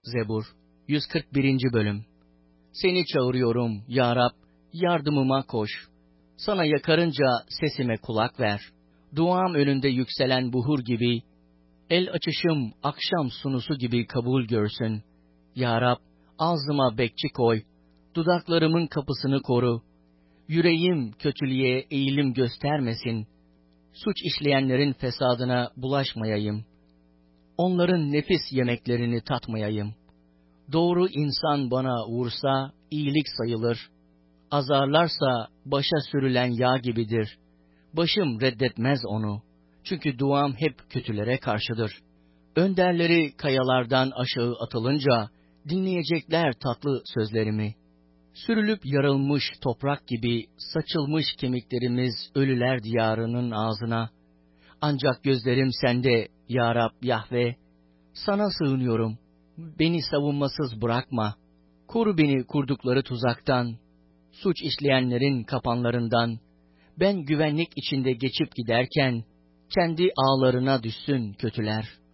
Zebur 141. Bölüm. Seni çağırıyorum, ya Rab, yardımıma koş. Sana yakarınca sesime kulak ver. Duam önünde yükselen buhur gibi, el açışım akşam sunusu gibi kabul görsün. Ya Rab, ağzıma bekçi koy, dudaklarımın kapısını koru. Yüreğim kötülüğe eğilim göstermesin. Suç işleyenlerin fesadına bulaşmayayım. Onların nefis yemeklerini tatmayayım. Doğru insan bana vursa iyilik sayılır. Azarlarsa başa sürülen yağ gibidir. Başım reddetmez onu. Çünkü duam hep kötülere karşıdır. Önderleri kayalardan aşağı atılınca dinleyecekler tatlı sözlerimi. Sürülüp yarılmış toprak gibi saçılmış kemiklerimiz ölüler diyarının ağzına. Ancak gözlerim sende, ya Rab Yahve. Sana sığınıyorum. Beni savunmasız bırakma. Koru beni kurdukları tuzaktan, suç işleyenlerin kapanlarından. Ben güvenlik içinde geçip giderken, kendi ağlarına düşsün kötüler.